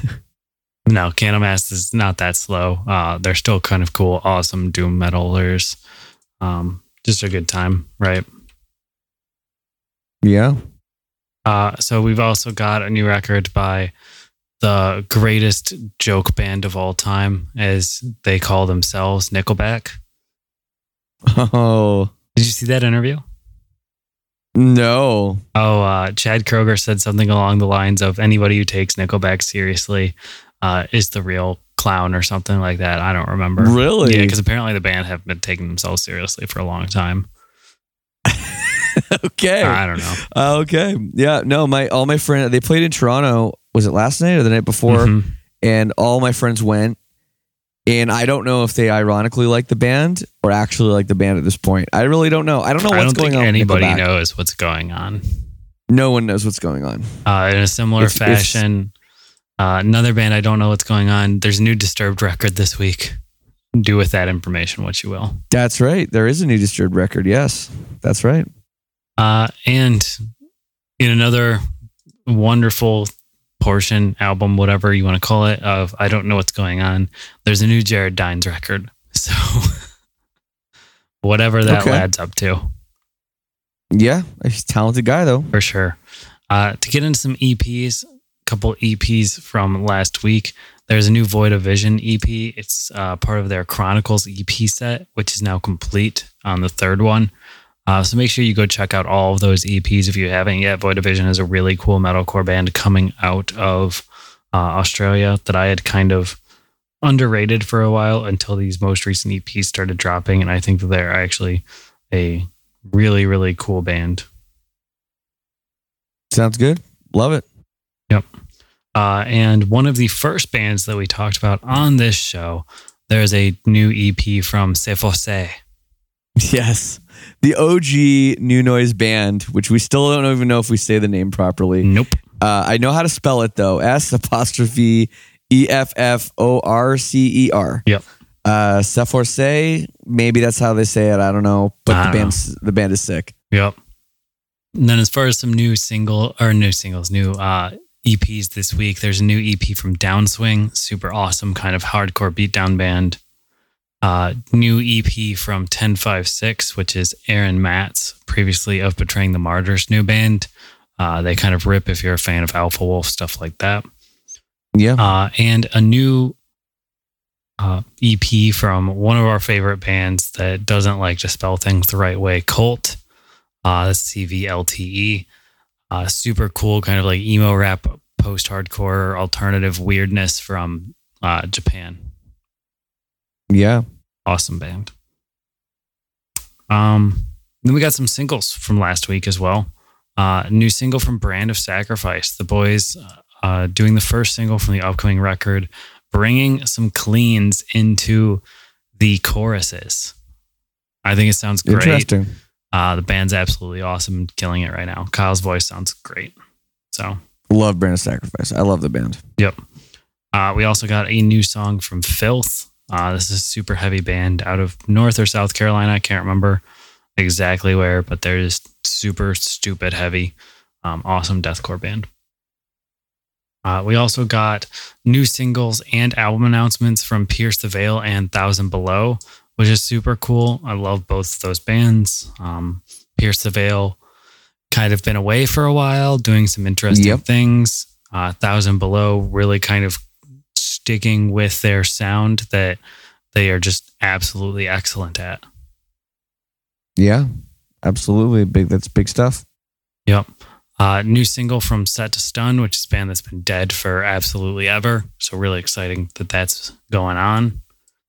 Speaker 1: no, Candlemass is not that slow. Uh, they're still kind of cool, awesome doom metalers. Um, just a good time, right?
Speaker 2: yeah.
Speaker 1: Uh, so we've also got a new record by the greatest joke band of all time, as they call themselves, Nickelback.
Speaker 2: Oh
Speaker 1: Did you see that interview?
Speaker 2: no,
Speaker 1: Oh, uh, Chad Kroger said something along the lines of anybody who takes Nickelback seriously uh, is the real clown or something like that. I don't remember.
Speaker 2: Really?
Speaker 1: Yeah, because apparently the band have been taking themselves seriously for a long time.
Speaker 2: okay,
Speaker 1: I don't know.
Speaker 2: Uh, okay, yeah. No, my all my friends they played in Toronto. Was it last night or the night before?
Speaker 1: Mhm.
Speaker 2: And all my friends went, And I don't know if they ironically like the band or actually like the band at this point. I really don't know. I don't know what's
Speaker 1: I don't
Speaker 2: going
Speaker 1: think
Speaker 2: on.
Speaker 1: anybody
Speaker 2: with Nickelback.
Speaker 1: knows what's going on.
Speaker 2: No one knows what's going on.
Speaker 1: Uh, in a similar
Speaker 2: It's-
Speaker 1: fashion, uh, another band I don't know what's going on. There's a new Disturbed record this week. Do with that information what you will.
Speaker 2: That's right. There is a new Disturbed record. Yes, that's right.
Speaker 1: Uh, and in another wonderful portion, album, whatever you want to call it, of I don't know what's going on, there's a new Jared Dines record. So whatever that
Speaker 2: Okay.
Speaker 1: adds up to,
Speaker 2: Yeah, he's a talented guy though.
Speaker 1: for sure. Uh, to get into some E Ps, a couple E Ps from last week. There's a new Void of Vision E P. It's uh, part of their Chronicles E P set, which is now complete on the third one. Uh, so make sure you go check out all of those E Ps if you haven't yet. Void of Vision is a really cool metalcore band coming out of uh, Australia that I had kind of underrated for a while until these most recent E Ps started dropping. And I think that they're actually a really, really cool band.
Speaker 2: Sounds good. Love it.
Speaker 1: Yep. Uh, and one of the first bands that we talked about on this show, there's a new E P from C'est Forcé.
Speaker 2: Yes. The O G New Noise band, which we still don't even know if we say the name properly.
Speaker 1: Nope.
Speaker 2: Uh, I know how to spell it though. S apostrophe E F F O R C E R.
Speaker 1: Yep.
Speaker 2: Uh, C'est Forcé, maybe that's how they say it. I don't know. But
Speaker 1: I
Speaker 2: the
Speaker 1: don't
Speaker 2: band's the band is sick.
Speaker 1: Yep. And then as far as some new single or new singles, new uh, E Ps this week, there's a new E P from Downswing, super awesome kind of hardcore beatdown band. Uh, new E P from ten five six, which is Aaron Matz, previously of Betraying the Martyrs new band. Uh, they kind of rip if you're a fan of Alpha Wolf, stuff like that.
Speaker 2: Yeah.
Speaker 1: Uh, and a new uh, E P from one of our favorite bands that doesn't like to spell things the right way, Cult. Uh, that's C V L T E. Uh, super cool, kind of like emo rap, post-hardcore, alternative weirdness from uh, Japan.
Speaker 2: Yeah.
Speaker 1: Awesome band. Um, then we got some singles from last week as well. Uh, new single from Brand of Sacrifice. The boys uh, doing the first single from the upcoming record, bringing some cleans into the choruses. I think it sounds great.
Speaker 2: Interesting.
Speaker 1: Uh, the band's absolutely awesome and killing it right now. Kyle's voice sounds great. So,
Speaker 2: Love Brand of Sacrifice. I love the band.
Speaker 1: yep. Uh, we also got a new song from Filth. Uh, this is a super heavy band out of North or South Carolina. I can't remember exactly where, but they're just super stupid heavy. Um, awesome deathcore band. Uh, we also got new singles and album announcements from Pierce the Veil and Thousand Below, which is super cool. I love both of those bands. Um, Pierce the Veil kind of been away for a while, doing some interesting
Speaker 2: Yep.
Speaker 1: things. Uh, Thousand Below really kind of sticking with their sound that they are just absolutely excellent at.
Speaker 2: Yeah. Absolutely. Big. That's big stuff.
Speaker 1: Yep. Uh, new single from Set to Stun, which is a band that's been dead for absolutely ever. So really exciting that that's going on.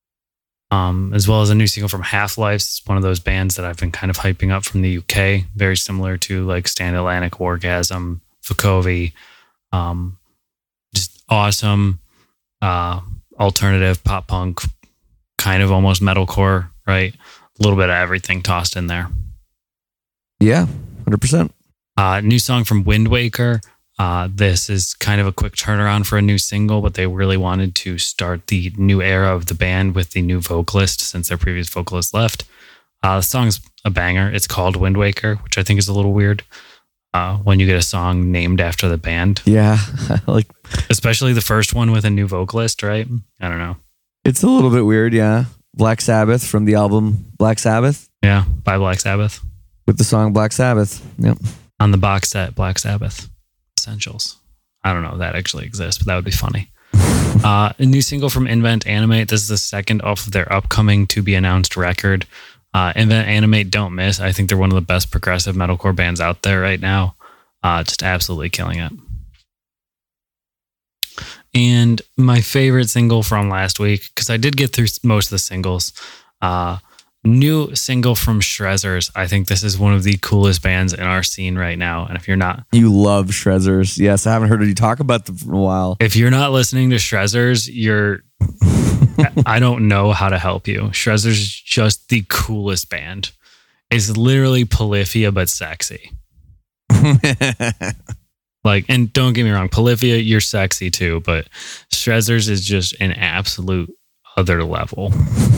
Speaker 1: Um, as well as a new single from Half-Life. It's one of those bands that I've been kind of hyping up from the U K. Very similar to like Stand Atlantic, Orgasm, Vukovi. Um, just awesome uh, alternative pop punk, kind of almost metalcore, right? A little bit of everything tossed in there.
Speaker 2: Yeah. one hundred percent.
Speaker 1: Uh, new song from Wind Waker. Uh, this is kind of a quick turnaround for a new single, but they really wanted to start the new era of the band with the new vocalist since their previous vocalist left. Uh, the song's a banger. It's called Wind Waker, which I think is a little weird uh, when you get a song named after the band,
Speaker 2: Yeah. Like,
Speaker 1: especially the first one with a new vocalist, right? I don't know.
Speaker 2: it's a little bit weird. Yeah. Black Sabbath from the album Black Sabbath
Speaker 1: Yeah, by Black Sabbath.
Speaker 2: with the song Black Sabbath. Yep.
Speaker 1: On the box set, Black Sabbath Essentials. I don't know if that actually exists, but that would be funny. Uh, a new single from Invent Animate. This is the second off of their upcoming to be announced record. Uh, Invent Animate, don't miss. I think they're one of the best progressive metalcore bands out there right now. Uh, just absolutely killing it. And my favorite single from last week, because I did get through most of the singles, uh, new single from Shrezzers. I think this is one of the coolest bands in our scene right now. And if you're not,
Speaker 2: You love Shrezzers. Yes. I haven't heard you talk about them for a while.
Speaker 1: if you're not listening to Shrezzers, you're I don't know how to help you. Shrezzer's just the coolest band. It's literally Polyphia, but sexy. Like, and don't get me wrong, Polyphia, you're sexy too, but Shrezzers is just an absolute other level.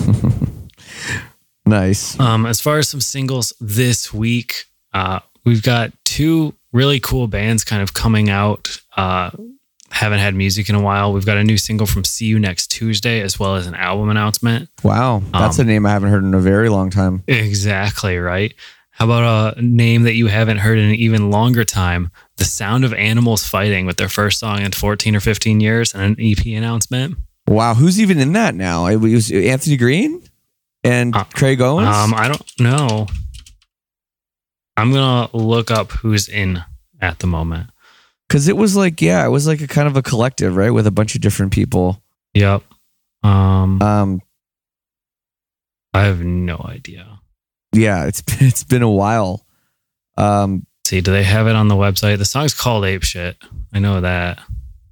Speaker 2: Nice.
Speaker 1: Um, as far as some singles this week, uh, we've got two really cool bands kind of coming out. Uh, haven't had music in a while. We've got a new single from See You Next Tuesday, as well as an album announcement.
Speaker 2: Wow. That's um, a name I haven't heard in a very long time.
Speaker 1: Exactly, right? How about a name that you haven't heard in an even longer time? The Sound of Animals Fighting, with their first song in fourteen or fifteen years and an E P announcement.
Speaker 2: Wow. Who's even in that now? It was Anthony Green and uh, Craig Owens?
Speaker 1: Um, I don't know. I'm going to look up who's in at the moment.
Speaker 2: Because it was like, yeah, it was like a kind of a collective, right? With a bunch of different people.
Speaker 1: Yep. Um,
Speaker 2: um,
Speaker 1: I have no idea.
Speaker 2: Yeah, it's been, it's been a while. Um,
Speaker 1: see, do they have it on the website? The song's called Ape Shit. I know that.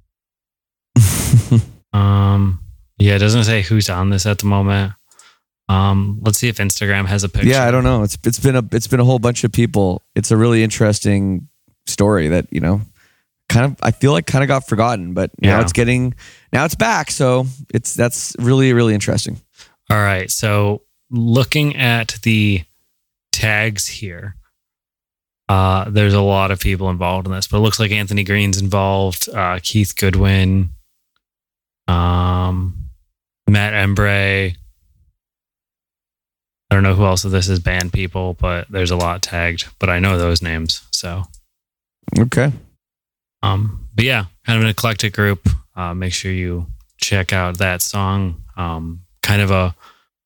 Speaker 1: um, yeah, it doesn't say who's on this at the moment. Um, let's see if Instagram has a picture.
Speaker 2: Yeah, I don't know. It's it's been a it's been a whole bunch of people. It's a really interesting story that, you know, kind of I feel like kind of got forgotten, but now yeah. it's getting now it's back. So it's that's really really interesting.
Speaker 1: All right, so looking at the tags here, uh, there's a lot of people involved in this, but it looks like Anthony Green's involved, uh, Keith Goodwin, um, Matt Embree. I don't know who else of this is band people, but there's a lot tagged, but I know those names. So,
Speaker 2: okay.
Speaker 1: Um, but yeah, kind of an eclectic group. Uh, make sure you check out that song. Um, kind of a,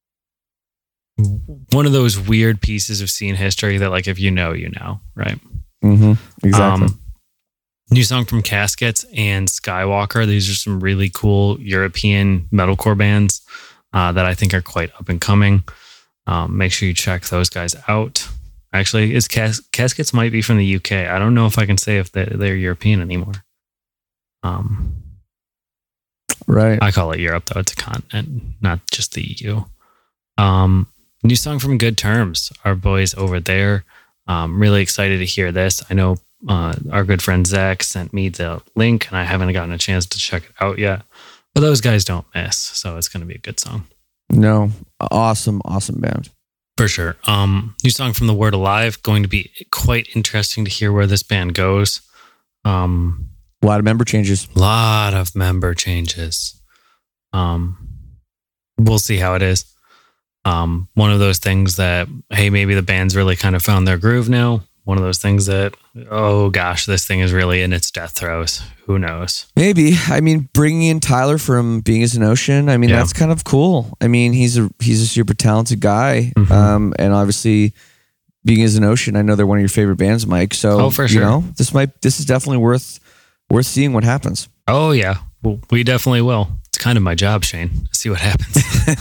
Speaker 1: one of those weird pieces of scene history that, like, if you know, you know, right?
Speaker 2: Mm-hmm. Exactly.
Speaker 1: Um, new song from Caskets and Skywalker. These are some really cool European metalcore bands uh, that I think are quite up and coming. Um, make sure you check those guys out. Actually, it's Cas- Caskets might be from the U K. I don't know if I can say if they're, they're European anymore. Um,
Speaker 2: right.
Speaker 1: I call it Europe, though. It's a continent, not just the E U. Um, new song from Good Terms, our boys over there. Um, really excited to hear this. I know uh, our good friend Zach sent me the link, and I haven't gotten a chance to check it out yet. But those guys don't miss, so it's going to be a good song.
Speaker 2: No, awesome, awesome band.
Speaker 1: For sure. Um, new song from The Word Alive. Going to be quite interesting to hear where this band goes. Um,
Speaker 2: a lot of member changes.
Speaker 1: A lot of member changes. Um, we'll see how it is. Um, one of those things that, hey, maybe the band's really kind of found their groove now. One of those things that, oh gosh, this thing is really in its death throes. Who knows?
Speaker 2: Maybe. I mean, bringing in Tyler from Being As an Ocean, I mean, yeah. that's kind of cool. I mean, he's a he's a super talented guy. Mm-hmm. Um, and obviously, Being As an Ocean, I know they're one of your favorite bands, Mike. So,
Speaker 1: oh, for sure.
Speaker 2: you know, this might this is definitely worth worth seeing what happens.
Speaker 1: Oh yeah, well, we definitely will. It's kind of my job, Shane. See what happens.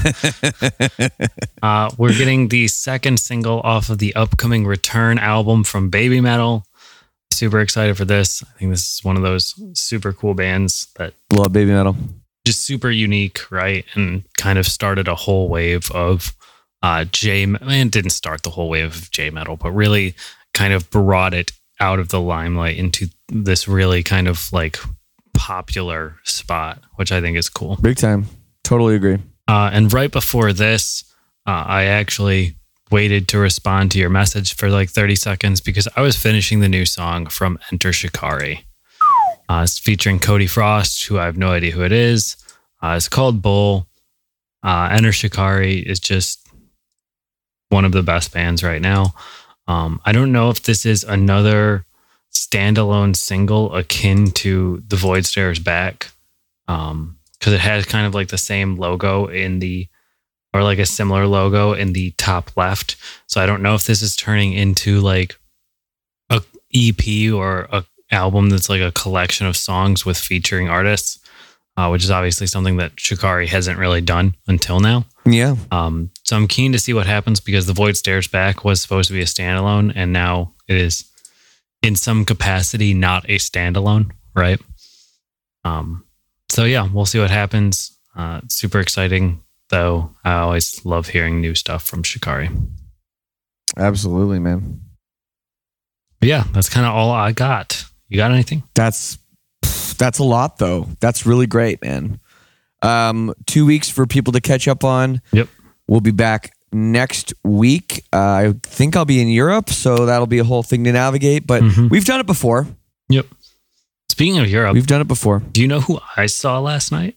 Speaker 1: uh, we're getting the second single off of the upcoming Return album from Baby Metal. Super excited for this. I think this is one of those super cool bands that
Speaker 2: love Baby Metal.
Speaker 1: Just super unique, right? And kind of started a whole wave of uh, J. And didn't start the whole wave of J metal, but really kind of brought it out of the limelight into this really kind of like popular spot, which I think is cool.
Speaker 2: Big time. Totally agree.
Speaker 1: Uh, and right before this, uh, I actually waited to respond to your message for like thirty seconds because I was finishing the new song from Enter Shikari. Uh, it's featuring Cody Frost, who I have no idea who it is. Uh, it's called Bull. Uh, Enter Shikari is just one of the best bands right now. Um, I don't know if this is another standalone single akin to The Void Stares Back, um, because it has kind of like the same logo in the, or like a similar logo in the top left. So I don't know if this is turning into like a E P or a album that's like a collection of songs with featuring artists, uh, which is obviously something that Shikari hasn't really done until now.
Speaker 2: Yeah.
Speaker 1: Um, so I'm keen to see what happens because The Void Stares Back was supposed to be a standalone, and now it is in some capacity not a standalone, right? Um, so yeah, we'll see what happens. Uh, super exciting, though. I always love hearing new stuff from Shikari.
Speaker 2: Absolutely, man.
Speaker 1: But yeah, that's kind of all I got. You got anything?
Speaker 2: That's that's a lot, though. That's really great, man. Um, two weeks for people to catch up on.
Speaker 1: Yep.
Speaker 2: We'll be back next week. Uh, I think I'll be in Europe, so that'll be a whole thing to navigate. But mm-hmm. we've done it before.
Speaker 1: Yep. Speaking of Europe,
Speaker 2: we've done it before.
Speaker 1: Do you know who I saw last night?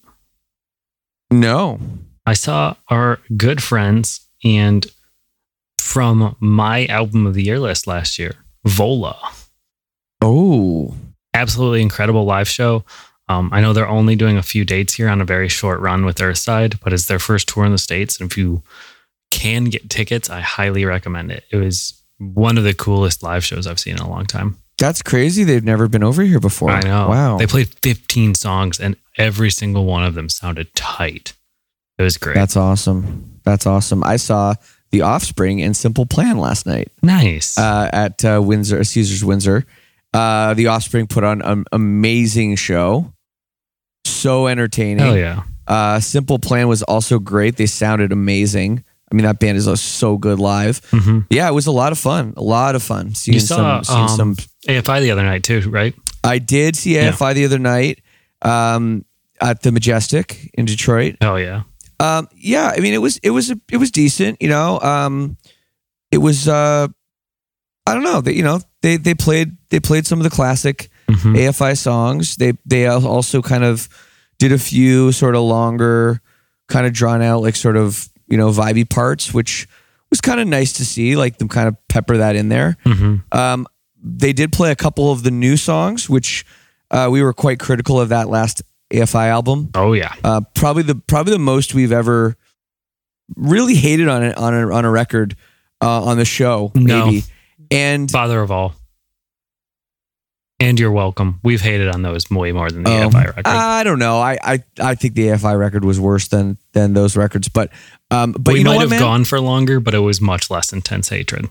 Speaker 2: No.
Speaker 1: I saw our good friends and from my album of the year list last year, Vola.
Speaker 2: Oh.
Speaker 1: Absolutely incredible live show. Um, I know they're only doing a few dates here on a very short run with Earthside, but it's their first tour in the States. And if you can get tickets, I highly recommend it. It was one of the coolest live shows I've seen in a long time.
Speaker 2: That's crazy. They've never been over here before.
Speaker 1: I know.
Speaker 2: Wow.
Speaker 1: They played fifteen songs and every single one of them sounded tight. It was great.
Speaker 2: That's awesome. That's awesome. I saw The Offspring and Simple Plan last night.
Speaker 1: Nice.
Speaker 2: Uh, at uh, Windsor, Caesars Windsor. Uh, the Offspring put on an amazing show. So entertaining.
Speaker 1: Hell yeah.
Speaker 2: Uh, Simple Plan was also great. They sounded amazing. I mean, that band is so good live. Mm-hmm. Yeah, it was a lot of fun. A lot of fun. Seeing
Speaker 1: you saw
Speaker 2: some, seeing
Speaker 1: um,
Speaker 2: some
Speaker 1: A F I the other night too, right?
Speaker 2: I did see A F I yeah. the other night um, at the Majestic in Detroit.
Speaker 1: Oh yeah.
Speaker 2: Um, yeah, I mean, it was it was it was decent. You know, um, it was. Uh, I don't know. They, you know, they they played they played some of the classic mm-hmm. A F I songs. They they also kind of did a few sort of longer, kind of drawn out, like sort of you know vibey parts, which was kind of nice to see. Like them kind of pepper that in there. Mm-hmm. Um, they did play a couple of the new songs, which uh, we were quite critical of that last A F I album.
Speaker 1: Oh yeah,
Speaker 2: uh, probably the probably the most we've ever really hated on it on a on a record uh, on the show.
Speaker 1: No.
Speaker 2: Maybe and
Speaker 1: Father of All, and You're Welcome. We've hated on those way more than the
Speaker 2: um,
Speaker 1: A F I record.
Speaker 2: I don't know. I, I I think the A F I record was worse than than those records. But um, but
Speaker 1: we
Speaker 2: you know
Speaker 1: might
Speaker 2: what,
Speaker 1: have
Speaker 2: man?
Speaker 1: gone for longer, but it was much less intense hatred.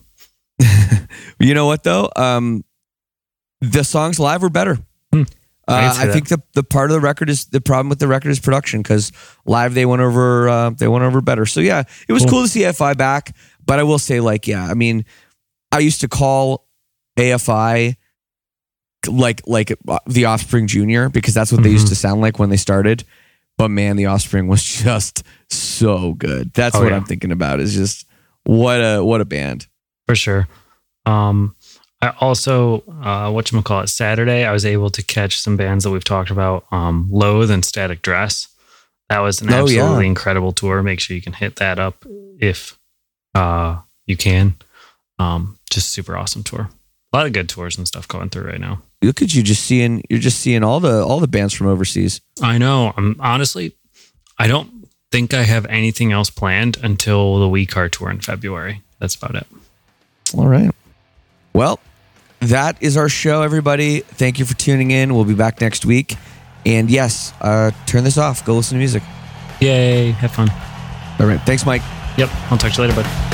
Speaker 2: You know what though? Um, the songs live were better.
Speaker 1: Hmm.
Speaker 2: Uh, I think the the part of the record is the problem with the record is production because live they went over uh, they went over better. So yeah, it was cool. cool to see A F I back. But I will say, like, yeah, I mean, I used to call A F I like like the Offspring Junior because that's what mm-hmm. they used to sound like when they started. But man, the Offspring was just so good. That's oh, what yeah. I'm thinking about. Is just what a what a band
Speaker 1: for sure. Um, I also, uh, whatchamacallit, Saturday, I was able to catch some bands that we've talked about, um, Loathe and Static Dress. That was an
Speaker 2: oh,
Speaker 1: absolutely
Speaker 2: yeah.
Speaker 1: incredible tour. Make sure you can hit that up if uh, you can. Um, just super awesome tour. A lot of good tours and stuff going through right now.
Speaker 2: Look at you just seeing, you're just seeing all the all the bands from overseas.
Speaker 1: I know. I'm honestly, I don't think I have anything else planned until the We Car tour in February. That's about it.
Speaker 2: All right. Well, that is our show, everybody. Thank you for tuning in. We'll be back next week. And yes, uh, turn this off. Go listen to music.
Speaker 1: Yay. Have fun.
Speaker 2: All right. Thanks, Mike.
Speaker 1: Yep. I'll talk to you later, bud.